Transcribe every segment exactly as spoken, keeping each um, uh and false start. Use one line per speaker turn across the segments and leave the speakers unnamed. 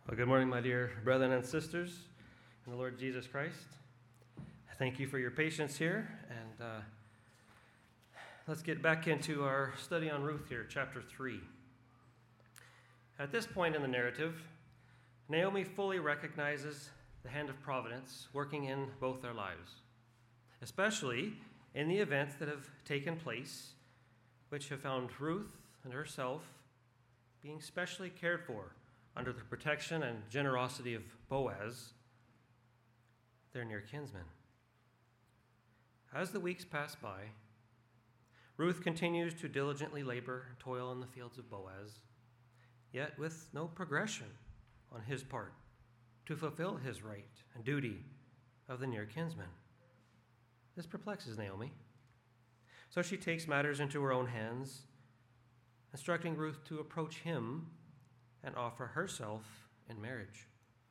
Well, good morning, my dear brethren and sisters in the Lord Jesus Christ. Thank you for your patience here, and uh, let's get back into our study on Ruth here, chapter three. At this point in the narrative, Naomi fully recognizes the hand of providence working in both their lives, especially in the events that have taken place, which have found Ruth and herself being specially cared for under the protection and generosity of Boaz, their near kinsman. As the weeks pass by, Ruth continues to diligently labor and toil in the fields of Boaz, yet with no progression on his part to fulfill his right and duty of the near kinsman. This perplexes Naomi. So she takes matters into her own hands, instructing Ruth to approach him and offer herself in marriage.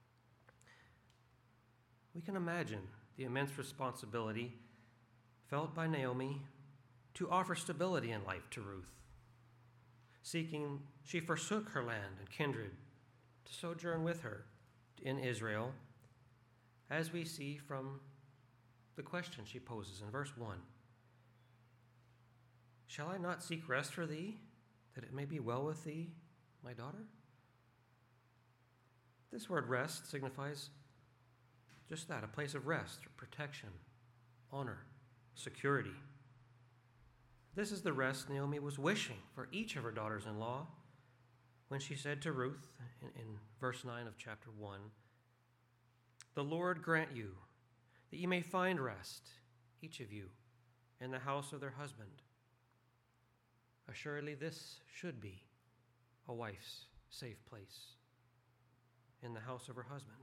We can imagine the immense responsibility felt by Naomi to offer stability in life to Ruth. Seeking, she forsook her land and kindred to sojourn with her in Israel, as we see from the question she poses in verse one. Shall I not seek rest for thee, that it may be well with thee, my daughter? This word rest signifies just that, a place of rest, protection, honor, security. This is the rest Naomi was wishing for each of her daughters-in-law when she said to Ruth in, in verse nine of chapter one, "The Lord grant you that ye may find rest, each of you, in the house of their husband." Assuredly, this should be a wife's safe place, in the house of her husband.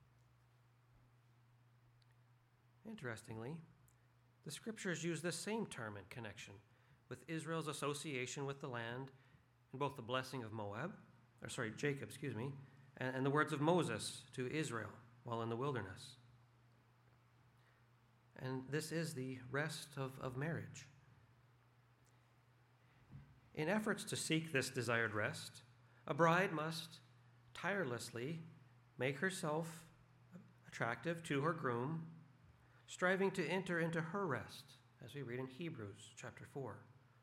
Interestingly, the scriptures use this same term in connection with Israel's association with the land in both the blessing of Moab, or sorry, Jacob, excuse me, and, and the words of Moses to Israel while in the wilderness. And this is the rest of, of marriage. In efforts to seek this desired rest, a bride must tirelessly make herself attractive to her groom, striving to enter into her rest, as we read in Hebrews chapter four.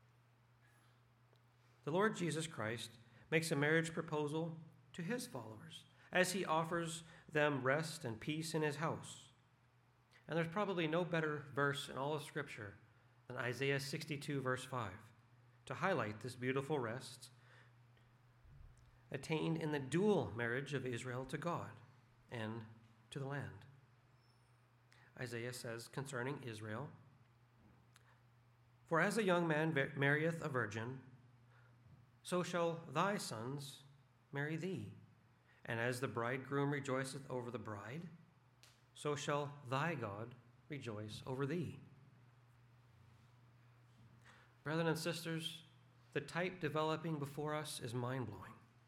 The Lord Jesus Christ makes a marriage proposal to his followers as he offers them rest and peace in his house. And there's probably no better verse in all of Scripture than Isaiah sixty-two, verse five, to highlight this beautiful rest attained in the dual marriage of Israel to God and to the land. Isaiah says concerning Israel, "For as a young man marrieth a virgin, so shall thy sons marry thee. And as the bridegroom rejoiceth over the bride, so shall thy God rejoice over thee." Brethren and sisters, the type developing before us is mind-blowing.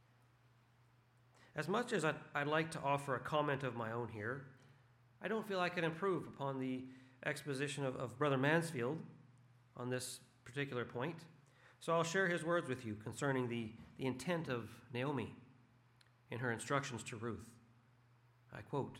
As much as I'd, I'd like to offer a comment of my own here, I don't feel I can improve upon the exposition of, of Brother Mansfield on this particular point. So I'll share his words with you concerning the, the intent of Naomi in her instructions to Ruth. I quote,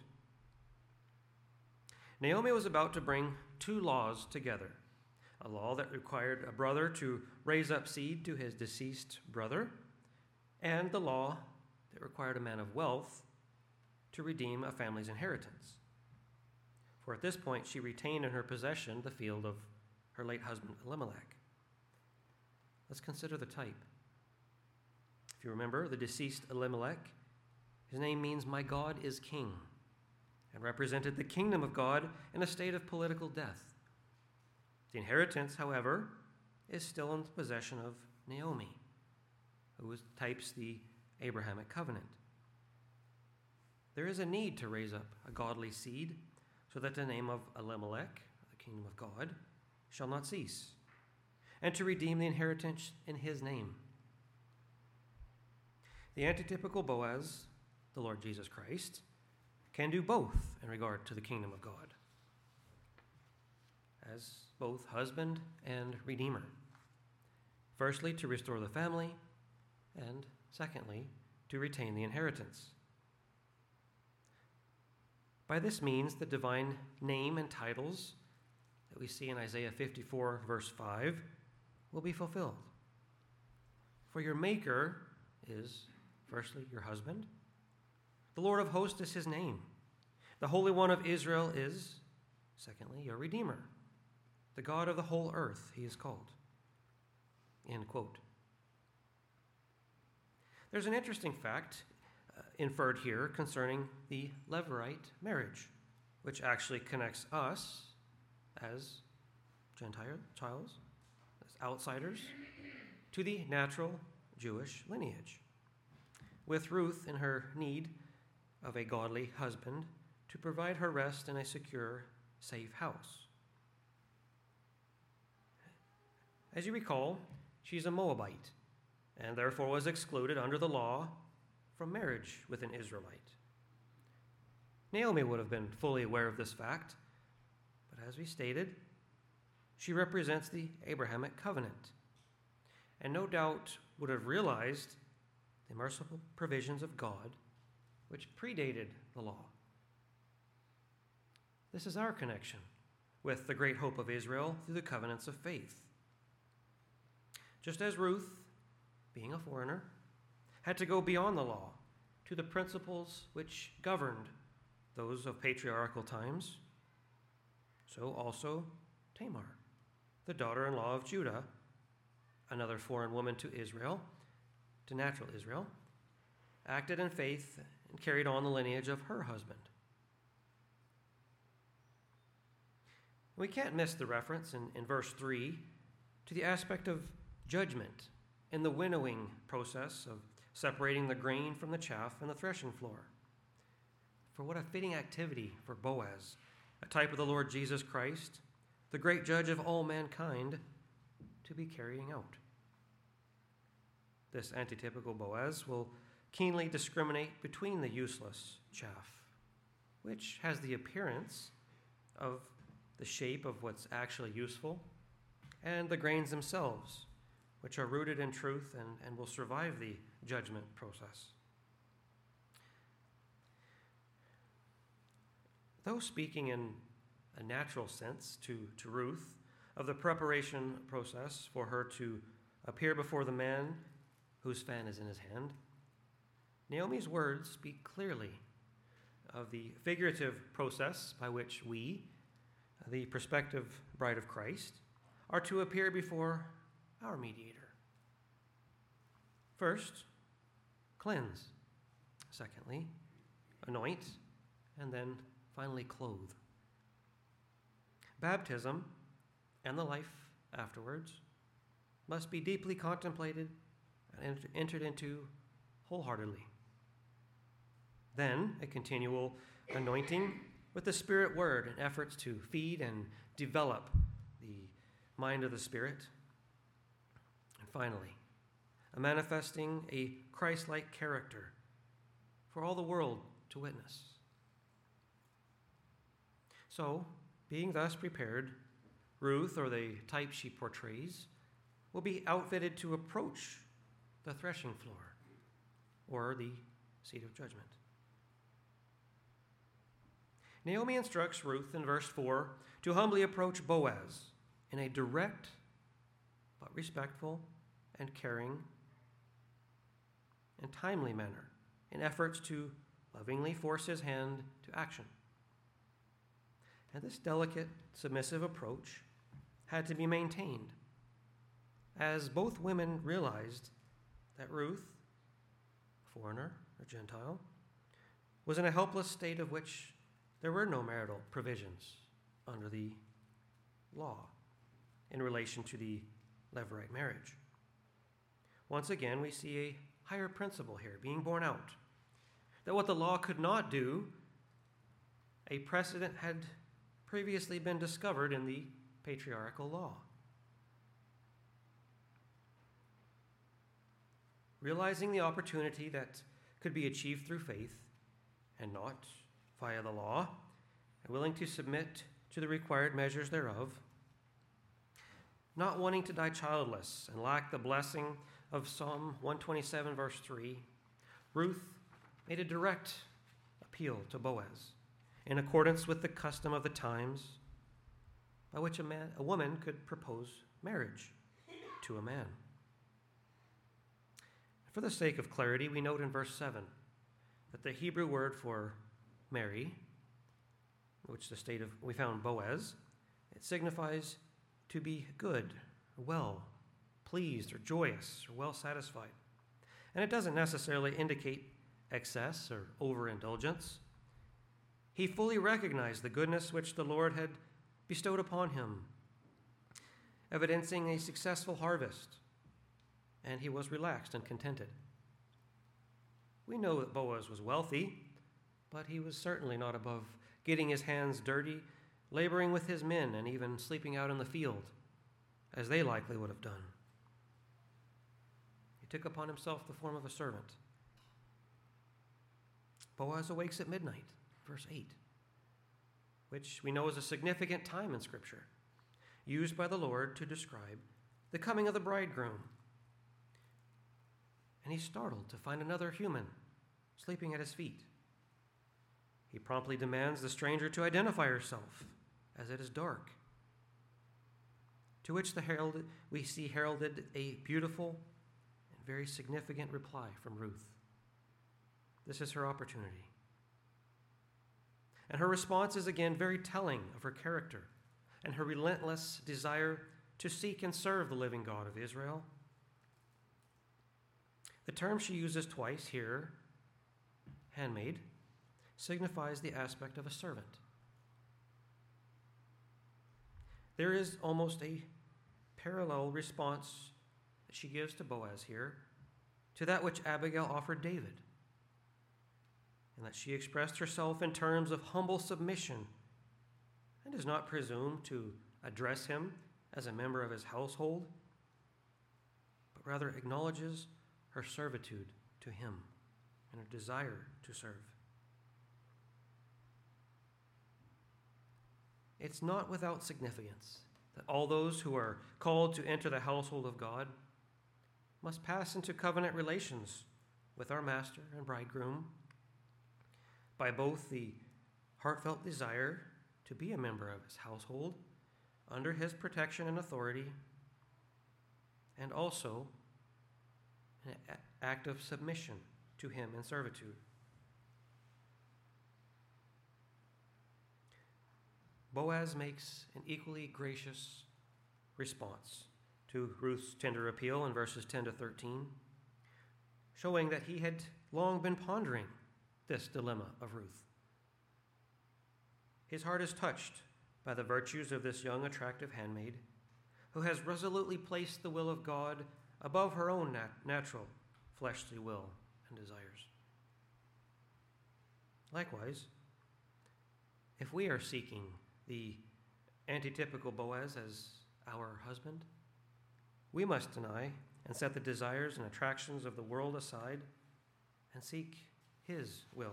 "Naomi was about to bring two laws together, a law that required a brother to raise up seed to his deceased brother, and the law that required a man of wealth to redeem a family's inheritance. For at this point, she retained in her possession the field of her late husband Elimelech." Let's consider the type. If you remember, the deceased Elimelech, his name means "my God is king," and represented the kingdom of God in a state of political death. The inheritance, however, is still in the possession of Naomi, who types the Abrahamic covenant. There is a need to raise up a godly seed so that the name of Elimelech, the kingdom of God, shall not cease, and to redeem the inheritance in his name. The antitypical Boaz, the Lord Jesus Christ, can do both in regard to the kingdom of God, as both husband and redeemer. Firstly, to restore the family, and secondly, to retain the inheritance. By this means, the divine name and titles that we see in Isaiah fifty-four, verse five, will be fulfilled. For your Maker is, firstly, your husband. The Lord of hosts is his name. The Holy One of Israel is, secondly, your Redeemer. The God of the whole earth, he is called. End quote. There's an interesting fact uh, inferred here concerning the Levirate marriage, which actually connects us as Gentiles, as outsiders, to the natural Jewish lineage, with Ruth in her need of a godly husband to provide her rest in a secure, safe house. As you recall, she's a Moabite, and therefore was excluded under the law from marriage with an Israelite. Naomi would have been fully aware of this fact, but as we stated, she represents the Abrahamic covenant, and no doubt would have realized the merciful provisions of God, which predated the law. This is our connection with the great hope of Israel through the covenants of faith. Just as Ruth, being a foreigner, had to go beyond the law to the principles which governed those of patriarchal times, so also Tamar, the daughter-in-law of Judah, another foreign woman to Israel, to natural Israel, acted in faith and carried on the lineage of her husband. We can't miss the reference in, in verse three to the aspect of judgment in the winnowing process of separating the grain from the chaff in the threshing floor. For what a fitting activity for Boaz, a type of the Lord Jesus Christ, the great judge of all mankind, to be carrying out. This antitypical Boaz will keenly discriminate between the useless chaff, which has the appearance of the shape of what's actually useful, and the grains themselves, which are rooted in truth and, and will survive the judgment process. Though speaking in a natural sense to, to Ruth of the preparation process for her to appear before the man whose fan is in his hand, Naomi's words speak clearly of the figurative process by which we, the prospective bride of Christ, are to appear before our mediator. First, cleanse. Secondly, anoint. And then finally, clothe. Baptism and the life afterwards must be deeply contemplated and entered into wholeheartedly. Then, a continual anointing with the Spirit word and efforts to feed and develop the mind of the Spirit. And finally, a manifesting a Christ-like character for all the world to witness. So, being thus prepared, Ruth, or the type she portrays, will be outfitted to approach the threshing floor, or the seat of judgment. Naomi instructs Ruth in verse four to humbly approach Boaz in a direct but respectful and caring and timely manner in efforts to lovingly force his hand to action. And this delicate, submissive approach had to be maintained, as both women realized that Ruth, a foreigner or Gentile, was in a helpless state of which there were no marital provisions under the law in relation to the Levirate marriage. Once again, we see a higher principle here being borne out, that what the law could not do, a precedent had previously been discovered in the patriarchal law. Realizing the opportunity that could be achieved through faith and not via the law, and willing to submit to the required measures thereof, not wanting to die childless and lack the blessing of Psalm one twenty-seven, verse three, Ruth made a direct appeal to Boaz in accordance with the custom of the times by which a, man, a woman could propose marriage to a man. For the sake of clarity, we note in verse seven that the Hebrew word for marry, which the state of we found Boaz, it signifies to be good, well, pleased, or joyous, or well satisfied. And it doesn't necessarily indicate excess or overindulgence. He fully recognized the goodness which the Lord had bestowed upon him, evidencing a successful harvest, and he was relaxed and contented. We know that Boaz was wealthy, but he was certainly not above getting his hands dirty, laboring with his men, and even sleeping out in the field, as they likely would have done. He took upon himself the form of a servant. Boaz awakes at midnight, verse eight, which we know is a significant time in Scripture, used by the Lord to describe the coming of the bridegroom. And he's startled to find another human sleeping at his feet. He promptly demands the stranger to identify herself, as it is dark. To which the herald, we see heralded a beautiful and very significant reply from Ruth. This is her opportunity. And her response is again very telling of her character and her relentless desire to seek and serve the living God of Israel. The term she uses twice here, handmaid, signifies the aspect of a servant. There is almost a parallel response that she gives to Boaz here to that which Abigail offered David, and that she expressed herself in terms of humble submission and does not presume to address him as a member of his household, but rather acknowledges her servitude to him and her desire to serve. It's not without significance that all those who are called to enter the household of God must pass into covenant relations with our master and bridegroom by both the heartfelt desire to be a member of his household under his protection and authority, and also an act of submission to him in servitude. Boaz makes an equally gracious response to Ruth's tender appeal in verses ten to thirteen, showing that he had long been pondering this dilemma of Ruth. His heart is touched by the virtues of this young, attractive handmaid who has resolutely placed the will of God above her own nat- natural, fleshly will and desires. Likewise, if we are seeking the antitypical Boaz as our husband, we must deny and set the desires and attractions of the world aside and seek his will.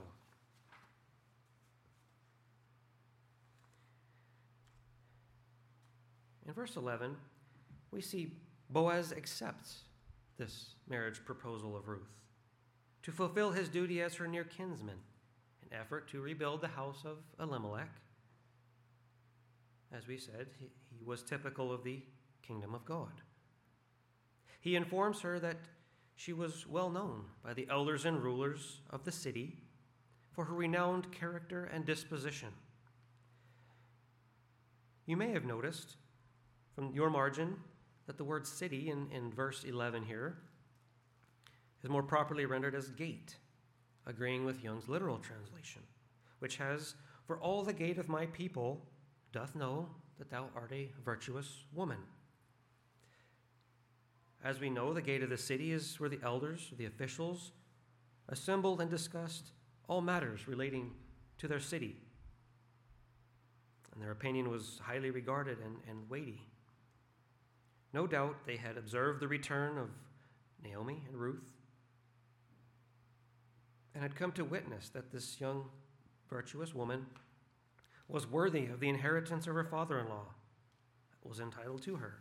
In verse eleven, we see Boaz accepts this marriage proposal of Ruth to fulfill his duty as her near kinsman in effort to rebuild the house of Elimelech. As we said, he, he was typical of the kingdom of God. He informs her that she was well known by the elders and rulers of the city for her renowned character and disposition. You may have noticed from your margin that the word city in, in verse eleven here is more properly rendered as gate, agreeing with Young's literal translation, which has, "For all the gate of my people doth know that thou art a virtuous woman." As we know, the gate of the city is where the elders, the officials, assembled and discussed all matters relating to their city. And their opinion was highly regarded and, and weighty. No doubt they had observed the return of Naomi and Ruth and had come to witness that this young, virtuous woman was worthy of the inheritance of her father-in-law that was entitled to her.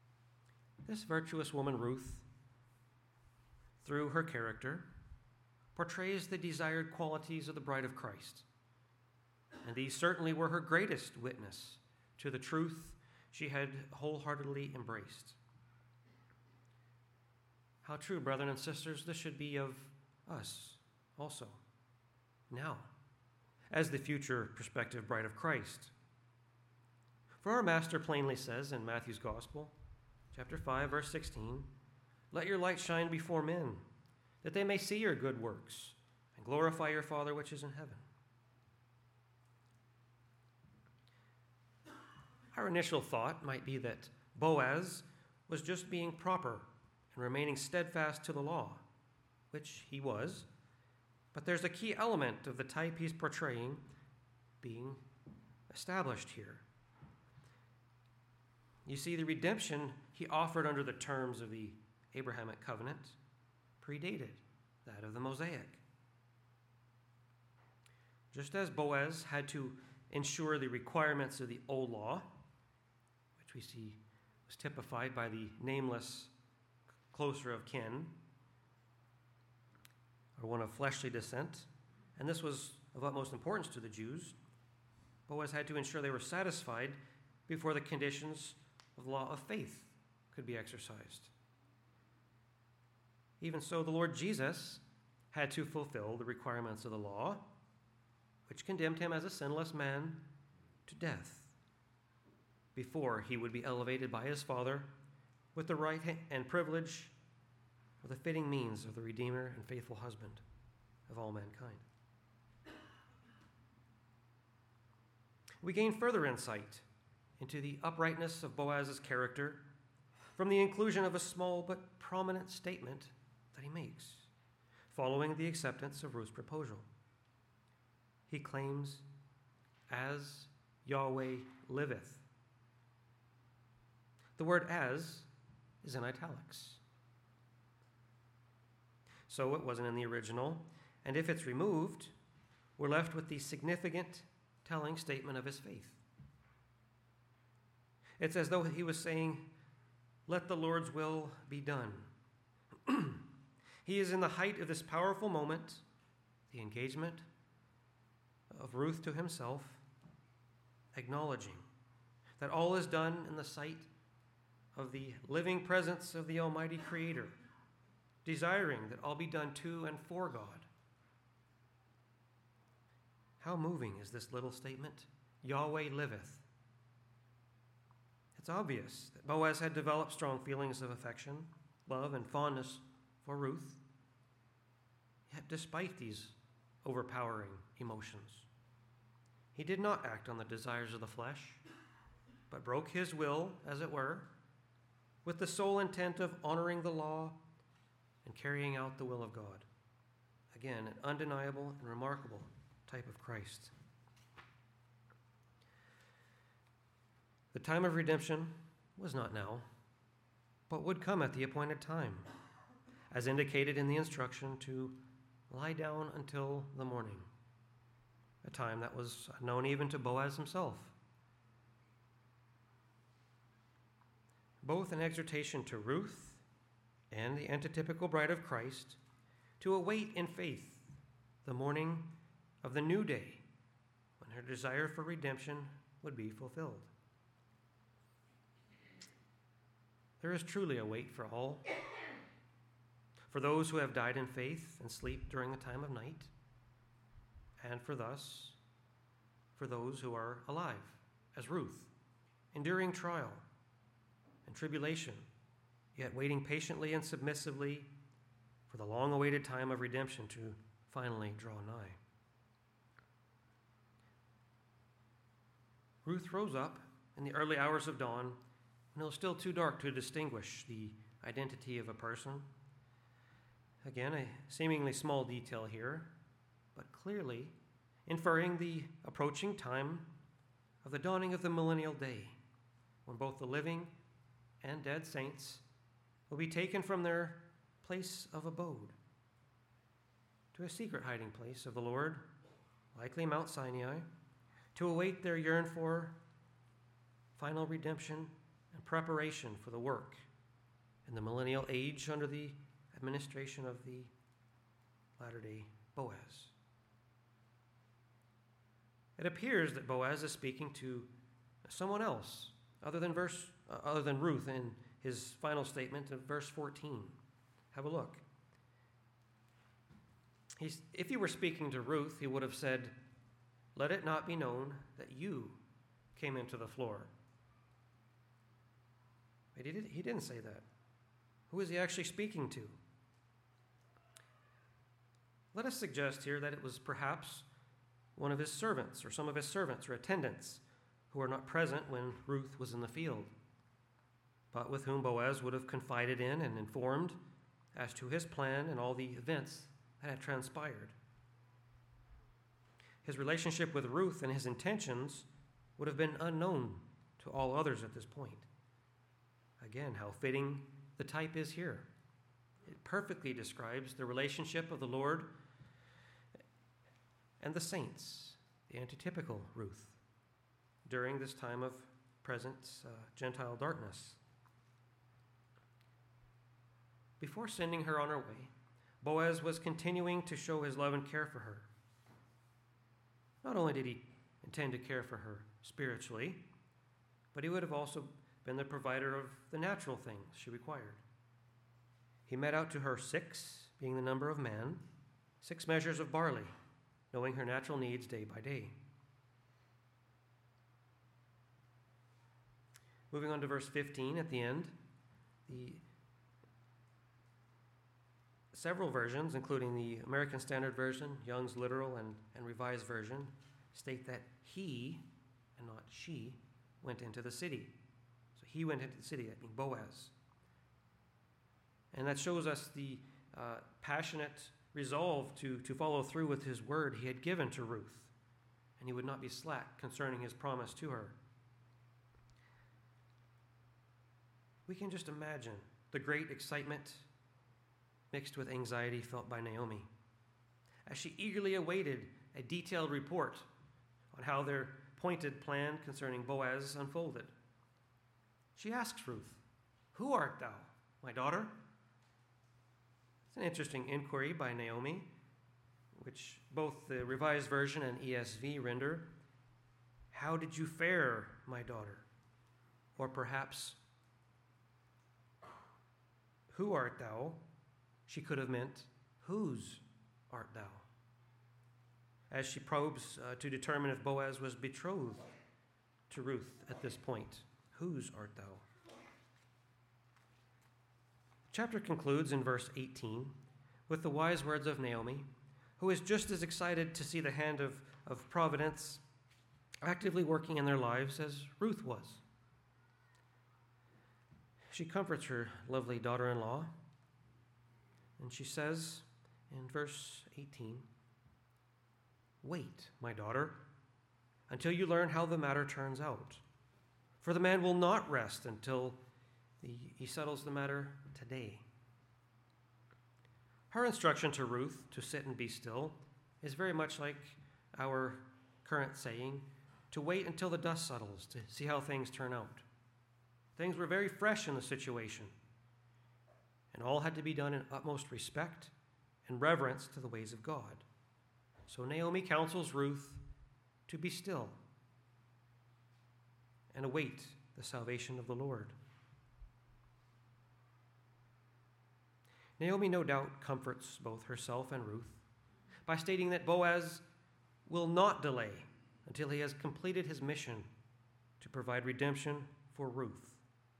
This virtuous woman, Ruth, through her character, portrays the desired qualities of the bride of Christ. And these certainly were her greatest witness to the truth she had wholeheartedly embraced. How true, brethren and sisters, this should be of us also, now, as the future prospective bride of Christ. For our Master plainly says in Matthew's Gospel, chapter five, verse sixteen, "Let your light shine before men, that they may see your good works and glorify your Father which is in heaven." Our initial thought might be that Boaz was just being proper and remaining steadfast to the law, which he was, but there's a key element of the type he's portraying being established here. You see, the redemption he offered under the terms of the Abrahamic covenant predated that of the Mosaic. Just as Boaz had to ensure the requirements of the old law, which we see was typified by the nameless closer of kin, or one of fleshly descent, and this was of utmost importance to the Jews, Boaz had to ensure they were satisfied before the conditions of the law of faith could be exercised. Even so, the Lord Jesus had to fulfill the requirements of the law, which condemned him as a sinless man to death, before he would be elevated by his Father with the right and privilege of the fitting means of the Redeemer and faithful husband of all mankind. We gain further insight into the uprightness of Boaz's character from the inclusion of a small but prominent statement that he makes following the acceptance of Ruth's proposal. He claims, "As Yahweh liveth." The word "as" is in italics. So it wasn't in the original, and if it's removed, we're left with the significant telling statement of his faith. It's as though he was saying, "Let the Lord's will be done." He is in the height of this powerful moment, the engagement of Ruth to himself, acknowledging that all is done in the sight of the living presence of the Almighty Creator, desiring that all be done to and for God. How moving is this little statement, "Yahweh liveth." It's obvious that Boaz had developed strong feelings of affection, love, and fondness for Ruth. Yet despite these overpowering emotions, he did not act on the desires of the flesh, but broke his will, as it were, with the sole intent of honoring the law and carrying out the will of God. Again, an undeniable and remarkable type of Christ. The time of redemption was not now, but would come at the appointed time, as indicated in the instruction to lie down until the morning, a time that was known even to Boaz himself. Both an exhortation to Ruth and the antitypical bride of Christ to await in faith the morning of the new day when her desire for redemption would be fulfilled. There is truly a wait for all, for those who have died in faith and sleep during the time of night, and for thus, for those who are alive, as Ruth, enduring trial and tribulation, yet waiting patiently and submissively for the long-awaited time of redemption to finally draw nigh. Ruth rose up in the early hours of dawn when it was still too dark to distinguish the identity of a person. Again, a seemingly small detail here, but clearly inferring the approaching time of the dawning of the millennial day, when both the living and dead saints will be taken from their place of abode to a secret hiding place of the Lord, likely Mount Sinai, to await their yearned-for final redemption and preparation for the work in the millennial age under the administration of the latter-day Boaz. It appears that Boaz is speaking to someone else other than verse uh, other than Ruth in his final statement of verse fourteen. Have a look. He's, if he were speaking to Ruth, he would have said, "Let it not be known that you came into the floor." But he, did, he didn't say that. Who is he actually speaking to? Let us suggest here that it was perhaps one of his servants or some of his servants or attendants who were not present when Ruth was in the field, but with whom Boaz would have confided in and informed as to his plan and all the events that had transpired. His relationship with Ruth and his intentions would have been unknown to all others at this point. Again, how fitting the type is here. It perfectly describes the relationship of the Lord and the saints, the antitypical Ruth, during this time of present uh, Gentile darkness. Before sending her on her way, Boaz was continuing to show his love and care for her. Not only did he intend to care for her spiritually, but he would have also been the provider of the natural things she required. He met out to her six, being the number of man, six measures of barley, knowing her natural needs day by day. Moving on to verse fifteen at the end, the several versions, including the American Standard Version, Young's Literal, and, and Revised Version, state that he, and not she, went into the city. So he went into the city, that being Boaz. And that shows us the uh, passionate resolve to, to follow through with his word he had given to Ruth, and he would not be slack concerning his promise to her. We can just imagine the great excitement mixed with anxiety felt by Naomi as she eagerly awaited a detailed report on how their pointed plan concerning Boaz unfolded. She asks Ruth, "Who art thou, my daughter?" It's an interesting inquiry by Naomi, which both the Revised Version and E S V render, "How did you fare, my daughter?" Or perhaps, "Who art thou?" She could have meant, "Whose art thou?" As she probes uh, to determine if Boaz was betrothed to Ruth at this point. Whose art thou? The chapter concludes in verse eighteen with the wise words of Naomi, who is just as excited to see the hand of, of providence actively working in their lives as Ruth was. She comforts her lovely daughter-in-law, and she says in verse eighteen, "Wait, my daughter, until you learn how the matter turns out. For the man will not rest until the, he settles the matter today." Her instruction to Ruth to sit and be still is very much like our current saying, to wait until the dust settles to see how things turn out. Things were very fresh in the situation, and all had to be done in utmost respect and reverence to the ways of God. So Naomi counsels Ruth to be still and await the salvation of the Lord. Naomi no doubt comforts both herself and Ruth by stating that Boaz will not delay until he has completed his mission to provide redemption for Ruth.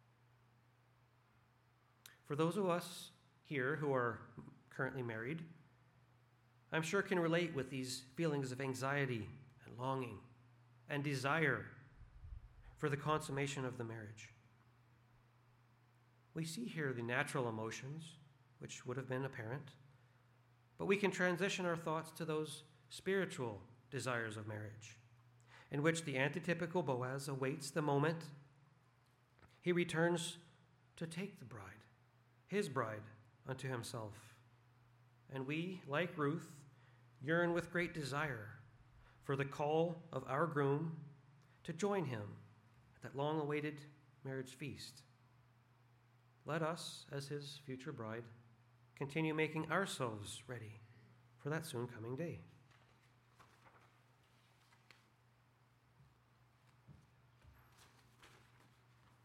For those of us here who are currently married, I'm sure can relate with these feelings of anxiety and longing and desire for the consummation of the marriage. We see here the natural emotions, which would have been apparent, but we can transition our thoughts to those spiritual desires of marriage, in which the antitypical Boaz awaits the moment he returns to take the bride, his bride, unto himself. And we, like Ruth, yearn with great desire for the call of our groom to join him at that long-awaited marriage feast. Let us, as his future bride, continue making ourselves ready for that soon coming day.